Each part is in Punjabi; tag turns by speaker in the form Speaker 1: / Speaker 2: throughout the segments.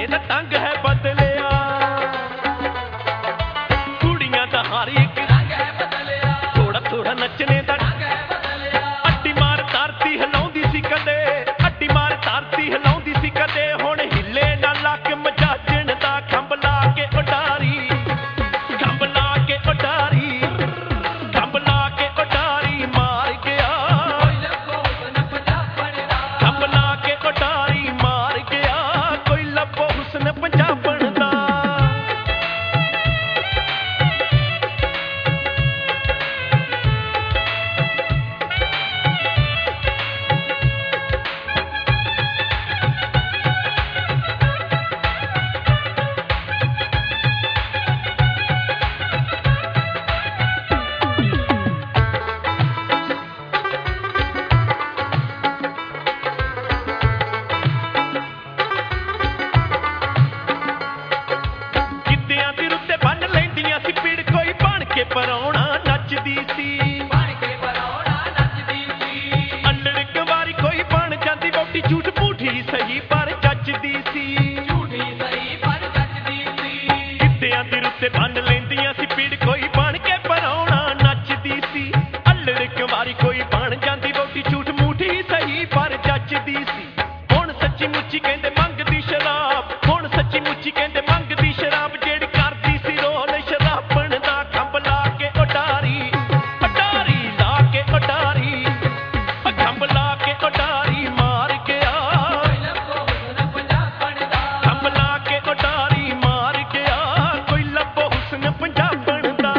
Speaker 1: ਦਾ ਟੰਗ ਹੈ ਬਦਲਿਆ, ਕੁੜੀਆਂ ਦਾ ਹਰ ਇੱਕ ਰੰਗ ਹੈ ਬਦਲਿਆ, ਥੋੜਾ ਥੋੜਾ ਨੱਚਣੇ ਦਾ ਟੰਗ ਹੈ ਬਦਲਿਆ। ਅੱਡੀ ਮਾਰ ਧਰਤੀ ਹਿਲਾਉਂਦੀ ਸੀ ਕਦੇ, ਅੱਡੀ ਮਾਰ ਧਰਤੀ ਹਿਲਾਉਂਦੀ ਸੀ ਕਦੇ, ਹੁਣ ਹਿੱਲੇ ਨਾ ਲੱਕ ਮਜਾਜਣ ਦਾ ਖੰਭ ਲਾ ਕੇ ਉਡਾਰੀ, ਖੰਭ ਲਾ ਕੇ ਉਡਾਰੀ, ਖੰਭ ਲਾ ਕੇ ਉਡਾਰੀ ਮਾਰ ਗਿਆ, ਖੰਭ ਲਾ ਕੇ ਉਡਾਰੀ ਮਾਰ ਗਿਆ, ਕੋਈ ਲੱਭੋ ਹੁਸਨ ਪੰਜਾਬਣ ਦਾ। ਗਿੱਧਿਆਂ ਦੀ ਰੁੱਤੇ ਬੰਨ ਲੈਂਦੀਆਂ ਸੀ ਪੀੜ, ਕੋਈ ਬਣ ਕੇ ਪਰਾਉਣਾ ਨੱਚਦੀ ਸੀ, ਬਣ ਕੇ ਪਰਾਉਣਾ ਨੱਚਦੀ ਸੀ। ਅੱਲੜ ਕੁੰਵਾਰੀ ਕੋਈ ਬਣ ਜਾਂਦੀ ਵਹੁਟੀ, ਝੂਠ ਮੂਠੀ ਸਹੀ ਪਰ ਜੱਚਦੀ ਸੀ, ਝੂਠੀ ਸਹੀ ਪਰ ਜੱਚਦੀ ਸੀ। ਗਿੱਧਿਆਂ ਦੀ ਰੁੱਤੇ ਬੰਨ ਲੈਂਦੀਆਂ ਸੀ ਪੀੜ, ਕੋਈ ਬਣ ਕੇ ਪਰਾਉਣਾ ਨੱਚਦੀ ਸੀ। ਅੱਲੜ ਕੁੰਵਾਰੀ ਕੋਈ ਬਣ ਜਾਂਦੀ ਵਹੁਟੀ, ਝੂਠ ਮੂਠੀ ਸਹੀ ਪਰ ਜੱਚਦੀ ਸੀ। ਹੁਣ ਸੱਚੀ ਮੁੱਚੀ ਕਹਿੰਦੇ ਮੰਗਦੀ ਸ਼ਰਾਬ, ਹੁਣ ਸੱਚੀ ਮੁੱਚੀ ਕਹਿੰਦੇ ਮੰਗਦੀ ਸ਼ਰਾਬ, ਜਿਹੜੀ ਕਰਦੀ ਸੀ ਰੋਲ ਸ਼ਰਾਬਣ ਦਾ ਖੰਭ ਲਾ ਕੇ ਉਡਾਰੀ, ਉਡਾਰੀ ਲਾ ਕੇ ਉਡਾਰੀ, ਖੰਭ ਲਾ ਕੇ ਉਡਾਰੀ ਮਾਰ ਗਿਆ, ਖੰਭ ਲਾ ਕੇ ਉਡਾਰੀ ਮਾਰ ਗਿਆ, ਕੋਈ ਲੱਭੋ ਹੁਸਨ ਪੰਜਾਬਣ ਦਾ।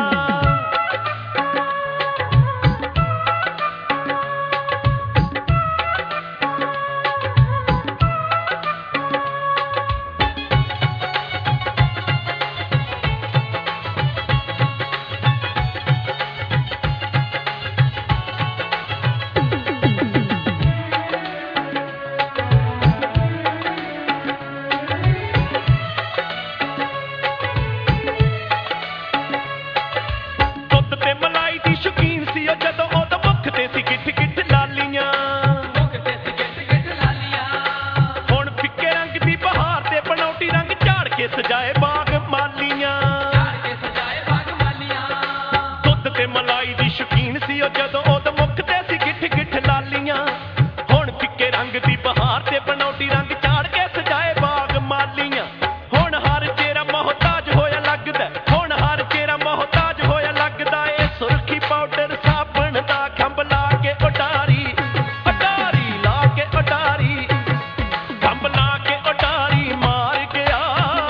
Speaker 1: ਦੁੱਧ ਤੇ ਮਲਾਈ ਦੀ ਸ਼ੌਕੀਨ ਸੀ ਉਹ, ਜਦੋਂ ਉਹਦੇ ਮੁੱਖ ਤੇ ਸੀ ਗਿੱਠ ਗਿੱਠ ਲਾਲੀਆਂ, ਮੁੱਖ ਤੇ ਸੀ ਗਿੱਠ ਗਿੱਠ ਲਾਲੀਆਂ। ਹੁਣ ਫਿੱਕੇ ਰੰਗ ਦੀ ਬਹਾਰ ਤੇ ਬਣਾਉਟੀ ਰੰਗ ਝਾੜ ਕੇ ਸਜਾਏ ਬਾਗ ਮਾਲੀਆਂ, ਝਾੜ ਕੇ ਸਜਾਏ ਬਾਗ ਮਾਲੀਆਂ। ਦੁੱਧ ਤੇ ਮਲਾਈ ਦੀ ਸ਼ੌਕੀਨ ਸੀ ਉਹ, ਜਦੋਂ ਉਹਦੇ ਮੁੱਖ ਤੇ ਸੀ ਗਿੱਠ ਗਿੱਠ ਲਾਲੀਆਂ। ਹੁਣ ਫਿੱਕੇ ਰੰਗ ਦੀ ਬਹਾਰ ਤੇ ਬਣਾਉਟੀ ਰੰਗ ਝਾੜ ਕੇ ਸਜਾਏ ਬਾਗ ਮਾਲੀਆਂ। ਹੁਣ ਹਰ ਚਿਹਰਾ ਮੁਹਤਾਜ ਹੋਇਆ ਲੱਗਦਾ, ਹੁਣ ਹਰ ਚਿਹਰਾ ਮੁਹਤਾਜ ਹੋਇਆ ਲੱਗਦਾ, ਇਹ ਸੁਰਖੀ ਪਾਊਡਰ ਸਾਬਣ ਦਾ ਖੰਭ ਲਾ ਕੇ ਉਡਾਰੀ, ਉਡਾਰੀ ਲਾ ਕੇ ਉਡਾਰੀ, ਖੰਭ ਲਾ ਕੇ ਉਡਾਰੀ ਮਾਰ ਗਿਆ,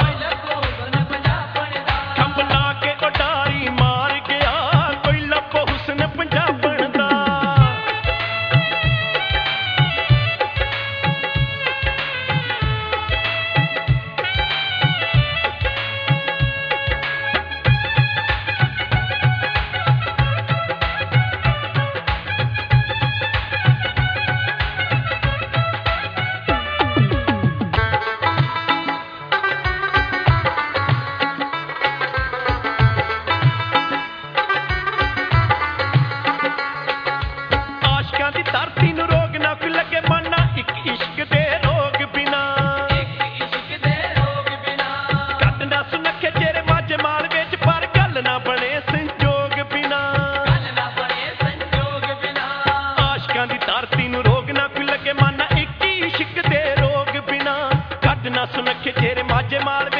Speaker 1: ਖੰਭ ਲਾ ਕੇ ਉਡਾਰੀ ਮਾਰ ਗਿਆ, ਕੋਈ ਲੱਭੋ ਹੁਸਨ ਪੰਜਾਬਣ ਦਾ। ਆਸ਼ਕਾਂ ਦੀ ਧਰਤੀ ਨੂੰ ਰੋਗ ਨਾ ਕੋਈ ਲੱਗੇ ਮਾਨਾ, ਇੱਕ ਇਸ਼ਕ ਦੇ ਰੋਗ ਬਿਨਾ, ਇੱਕ ਇਸ਼ਕ ਦੇ ਰੋਗ ਬਿਨਾ। ਕੱਢ ਨਾ ਸੁਨੱਖੇ ਚਿਹਰੇ ਮਾਝੇ ਮਾਲ ਵਿੱਚ, ਪਰ ਗੱਲ ਨਾ ਬਣੇ ਸੰਜੋਗ ਬਿਨਾ, ਗੱਲ ਨਾ ਬਣੇ ਸੰਜੋਗ ਬਿਨਾ। ਆਸ਼ਕਾਂ ਦੀ ਧਰਤੀ ਨੂੰ ਰੋਗ ਨਾ ਕੋਈ ਲੱਗੇ ਮਾਨਾ, ਇੱਕ ਇਸ਼ਕ ਦੇ ਰੋਗ ਬਿਨਾ। ਕੱਢ ਨਾ ਸੁਨੱਖੇ ਚਿਹਰੇ ਮਾਝੇ ਮਾਲ